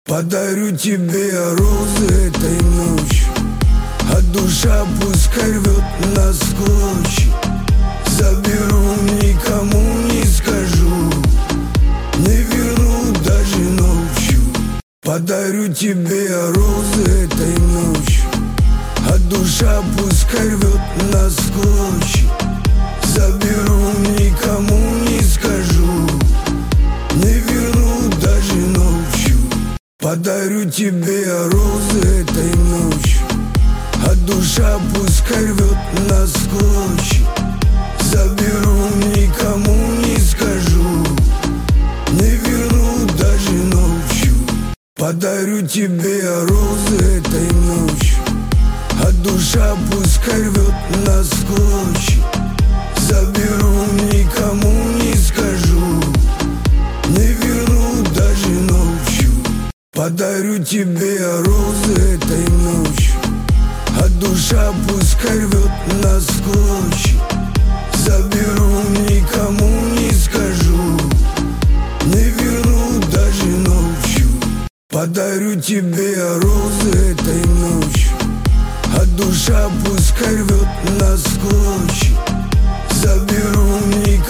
Подарю тебе розы этой ночью, а душа пускай рвет нас в клочья. Заберу, никому не скажу, не верну даже ночью. Подарю тебе розы этой ночью, а душа пускай рвет нас в клочья. Заберу, никому не скажу, не верну даже ночью. Подарю тебе розы этой ночью, а душа пускай рвет нас в клочья. Заберу, никому не скажу, не верну даже ночью. Подарю тебе розы этой ночью, а душа пускай рвет нас в клочья. Заберу, никому не скажу, не верну даже ночью. Подарю тебе розы этой ночью, а душа пускай рвет нас в клочья. Заберу, никому не скажу, не верну даже ночью. Подарю тебе розы этой ночью, а душа пускай рвет нас в клочья. Заберу, никому